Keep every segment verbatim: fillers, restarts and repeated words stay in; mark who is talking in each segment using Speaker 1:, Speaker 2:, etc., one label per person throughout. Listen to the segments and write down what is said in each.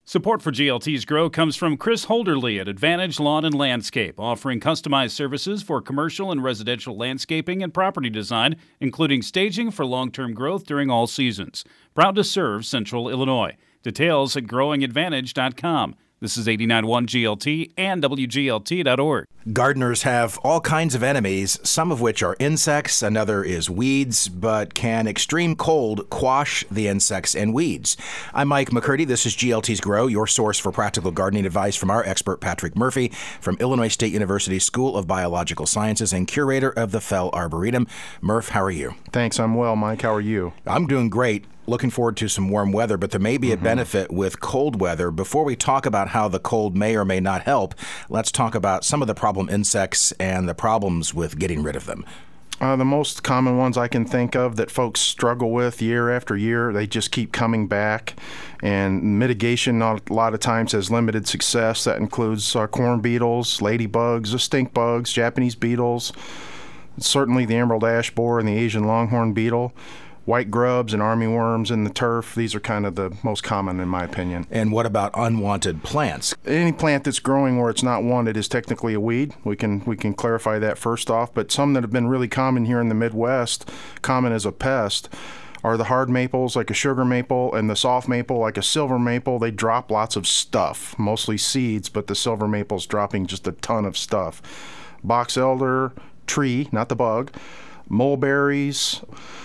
Speaker 1: Support for G L T's Grow comes from Chris Holderly at Advantage Lawn and Landscape, offering customized services for commercial and residential landscaping and property design, including staging for long-term growth during all seasons. Proud to serve Central Illinois. Details at growing advantage dot com. This is eighty-nine point one G L T and W G L T dot org.
Speaker 2: Gardeners have all kinds of enemies, some of which are insects, another is weeds, but can extreme cold quash the insects and weeds? I'm Mike McCurdy. This is G L T's Grow, your source for practical gardening advice from our expert Patrick Murphy from Illinois State University School of Biological Sciences and curator of the Fell Arboretum. Murph, how are you?
Speaker 3: Thanks, I'm well, Mike. How are you?
Speaker 2: I'm doing great. Looking forward to some warm weather, but there may be a mm-hmm. benefit with cold weather. Before we talk about how the cold may or may not help, let's talk about some of the problem insects and the problems with getting rid of them.
Speaker 3: Uh, the most common ones I can think of that folks struggle with year after year, they just keep coming back. And mitigation, not a lot of times, has limited success. That includes uh, corn beetles, ladybugs, the stink bugs, Japanese beetles, certainly the emerald ash borer and the Asian longhorn beetle. White grubs and armyworms in the turf, these are kind of the most common in my opinion.
Speaker 2: And what about unwanted plants?
Speaker 3: Any plant that's growing where it's not wanted is technically a weed. We can we can clarify that first off, but some that have been really common here in the Midwest, common as a pest, are the hard maples like a sugar maple and the soft maple like a silver maple. They drop lots of stuff, mostly seeds, but the silver maple's dropping just a ton of stuff. Box elder, tree, not the bug, mulberries,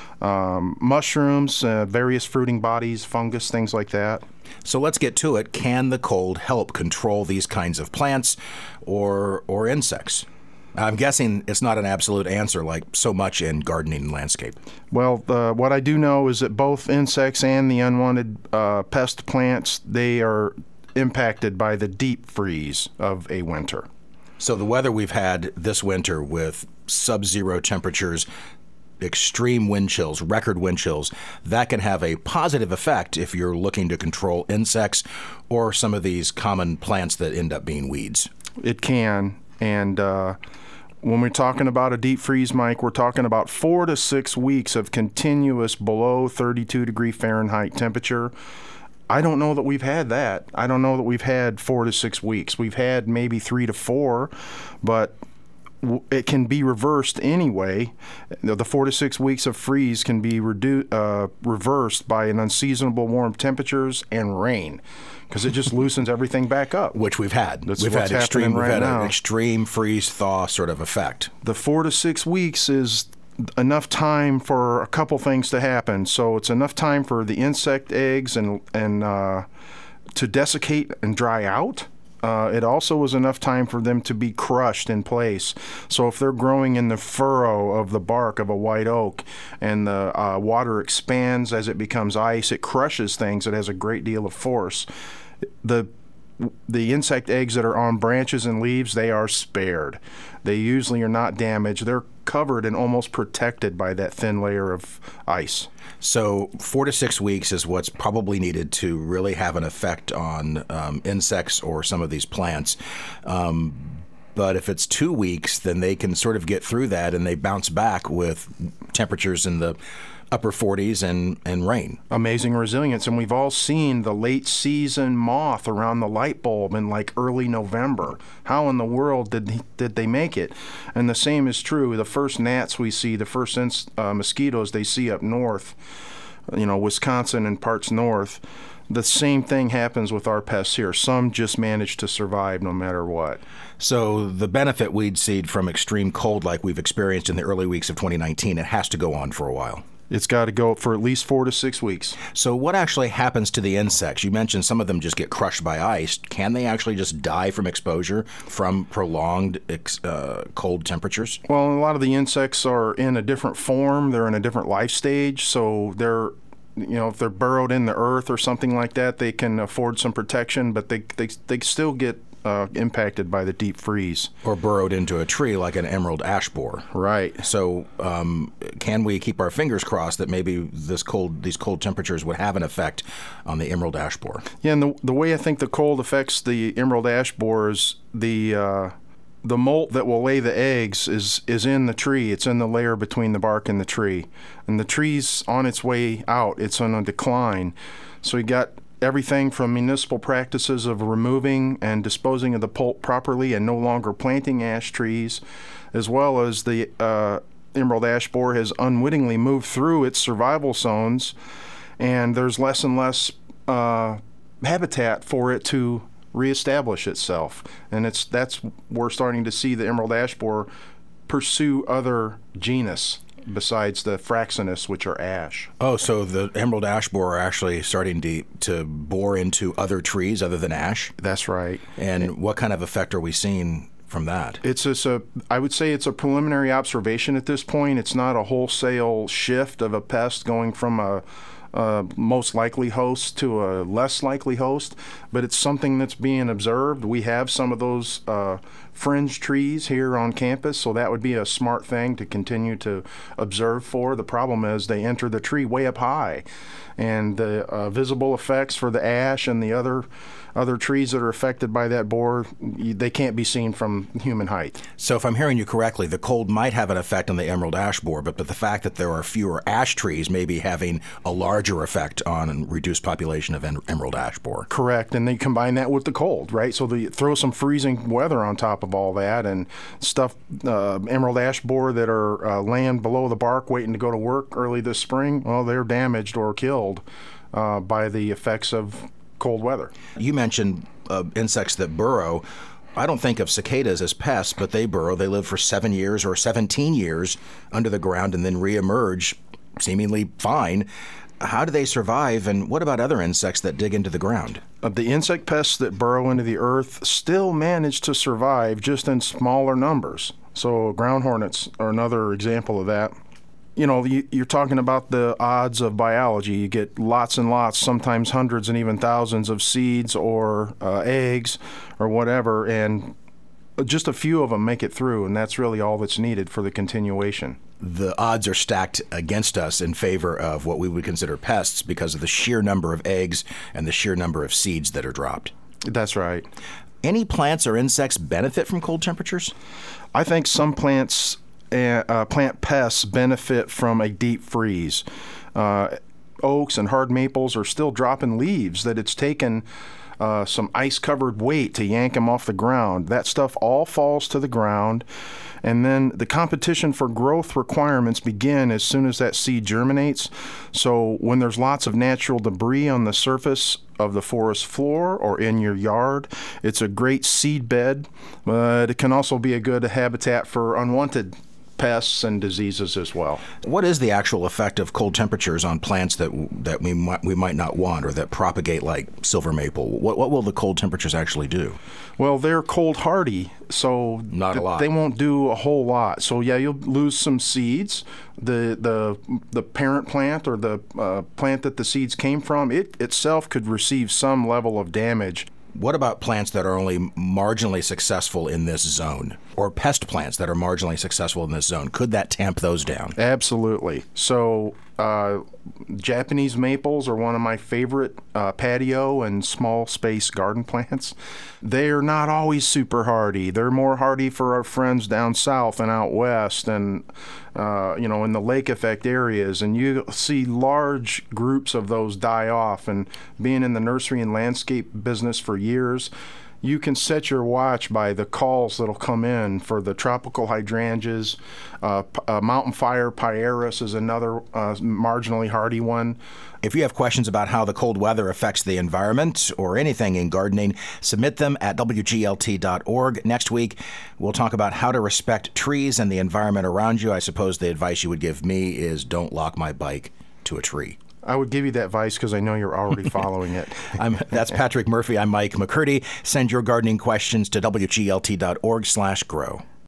Speaker 3: Um, mushrooms, uh, various fruiting bodies, fungus, things like that.
Speaker 2: So let's get to it. Can the cold help control these kinds of plants or or insects? I'm guessing it's not an absolute answer like so much in gardening and landscape.
Speaker 3: Well, uh, what I do know is that both insects and the unwanted uh, pest plants, they are impacted by the deep freeze of a winter.
Speaker 2: So the weather we've had this winter with sub-zero temperatures, extreme wind chills, record wind chills, that can have a positive effect if you're looking to control insects or some of these common plants that end up being weeds.
Speaker 3: It can. And uh, when we're talking about a deep freeze, Mike, we're talking about four to six weeks of continuous below thirty-two degree Fahrenheit temperature. I don't know that we've had that. I don't know that we've had four to six weeks. We've had maybe three to four, but it can be reversed anyway. The four to six weeks of freeze can be redu- uh, reversed by an unseasonable warm temperatures and rain, because it just loosens everything back up.
Speaker 2: Which we've had.
Speaker 3: That's
Speaker 2: we've
Speaker 3: what's
Speaker 2: had extreme.
Speaker 3: happening right
Speaker 2: we've had
Speaker 3: now.
Speaker 2: an extreme freeze thaw sort of effect.
Speaker 3: The four to six weeks is enough time for a couple things to happen. So it's enough time for the insect eggs and and uh, to desiccate and dry out. Uh, it also is enough time for them to be crushed in place. So if they're growing in the furrow of the bark of a white oak and the uh, water expands as it becomes ice, it crushes things. It has a great deal of force. The the insect eggs that are on branches and leaves, they are spared. They usually are not damaged. They're covered and almost protected by that thin layer of ice.
Speaker 2: So four to six weeks is what's probably needed to really have an effect on um, insects or some of these plants. Um, but if it's two weeks, then they can sort of get through that and they bounce back with temperatures in the upper forties and, and rain.
Speaker 3: Amazing resilience. And we've all seen the late season moth around the light bulb in like early November. How in the world did he, did they make it? And the same is true. The first gnats we see, the first uh, mosquitoes they see up north, you know, Wisconsin and parts north, the same thing happens with our pests here. Some just manage to survive no matter what.
Speaker 2: So the benefit weed seed from extreme cold like we've experienced in the early weeks of twenty nineteen, it has to go on for a while.
Speaker 3: It's got to go for at least four to six weeks.
Speaker 2: So what actually happens to the insects? You mentioned some of them just get crushed by ice. Can they actually just die from exposure from prolonged ex- uh, cold temperatures?
Speaker 3: Well, a lot of the insects are in a different form. They're in a different life stage, so they're you know, if they're burrowed in the earth or something like that, they can afford some protection, but they they, they still get uh, impacted by the deep freeze.
Speaker 2: Or burrowed into a tree like an emerald ash borer.
Speaker 3: Right.
Speaker 2: So um, can we keep our fingers crossed that maybe this cold, these cold temperatures would have an effect on the emerald ash borer?
Speaker 3: Yeah, and the, the way I think the cold affects the emerald ash borer is the... Uh, The molt that will lay the eggs is, is in the tree. It's in the layer between the bark and the tree. And the tree's on its way out. It's on a decline. So you got everything from municipal practices of removing and disposing of the pulp properly and no longer planting ash trees, as well as the uh, emerald ash borer has unwittingly moved through its survival zones, and there's less and less uh, habitat for it to reestablish itself. And it's that's we're starting to see the emerald ash borer pursue other genus besides the Fraxinus, which are ash.
Speaker 2: Oh, so the emerald ash borer are actually starting to to bore into other trees other than ash?
Speaker 3: That's right.
Speaker 2: And what kind of effect are we seeing from that?
Speaker 3: It's just a, I would say it's a preliminary observation at this point. It's not a wholesale shift of a pest going from a Uh, most likely host to a less likely host, but it's something that's being observed. We have some of those uh, fringe trees here on campus, so that would be a smart thing to continue to observe for. The problem is they enter the tree way up high, and the uh, visible effects for the ash and the other other trees that are affected by that borer, they can't be seen from human height.
Speaker 2: So if I'm hearing you correctly, the cold might have an effect on the emerald ash borer, but, but the fact that there are fewer ash trees may be having a larger effect on a reduced population of en- emerald ash borer.
Speaker 3: Correct, and they combine that with the cold, right? So they throw some freezing weather on top of all that, and stuff, uh, emerald ash borer that are uh, laying below the bark waiting to go to work early this spring, well, they're damaged or killed uh, by the effects of cold weather.
Speaker 2: You mentioned uh, insects that burrow. I don't think of cicadas as pests, but they burrow. They live for seven years or seventeen years under the ground and then reemerge seemingly fine. How do they survive, and what about other insects that dig into the ground?
Speaker 3: Uh, the insect pests that burrow into the earth still manage to survive, just in smaller numbers. So ground hornets are another example of that. You know, you, you're talking about the odds of biology. You get lots and lots, sometimes hundreds and even thousands of seeds or uh, eggs or whatever, and just a few of them make it through, and that's really all that's needed for the continuation.
Speaker 2: The odds are stacked against us in favor of what we would consider pests because of the sheer number of eggs and the sheer number of seeds that are dropped.
Speaker 3: That's right.
Speaker 2: Any plants or insects benefit from cold temperatures?
Speaker 3: I think some plants Uh, plant pests benefit from a deep freeze. Uh, oaks and hard maples are still dropping leaves that it's taken uh, some ice-covered weight to yank them off the ground. That stuff all falls to the ground, and then the competition for growth requirements begin as soon as that seed germinates. So when there's lots of natural debris on the surface of the forest floor or in your yard, it's a great seed bed, but it can also be a good habitat for unwanted pests and diseases as well.
Speaker 2: What is the actual effect of cold temperatures on plants that that we might, we might not want or that propagate like silver maple? What what will the cold temperatures actually do?
Speaker 3: Well, they're cold hardy, so
Speaker 2: not a lot.
Speaker 3: They won't do a whole lot. So yeah, you'll lose some seeds. The the the parent plant or the uh, plant that the seeds came from, it itself could receive some level of damage.
Speaker 2: What about plants that are only marginally successful in this zone, or pest plants that are marginally successful in this zone? Could that tamp those down?
Speaker 3: Absolutely. So uh, Japanese maples are one of my favorite uh, patio and small space garden plants. They are not always super hardy. They're more hardy for our friends down south and out west and, uh, you know, in the lake effect areas. And you see large groups of those die off. And being in the nursery and landscape business for years, you can set your watch by the calls that'll come in for the tropical hydrangeas. Uh, uh, mountain fire Pieris is another uh, marginally hardy one.
Speaker 2: If you have questions about how the cold weather affects the environment or anything in gardening, submit them at W G L T dot org. Next week, we'll talk about how to respect trees and the environment around you. I suppose the advice you would give me is don't lock my bike to a tree.
Speaker 3: I would give you that advice because I know you're already following it.
Speaker 2: I'm, that's Patrick Murphy. I'm Mike McCurdy. Send your gardening questions to W G L T dot org slash grow.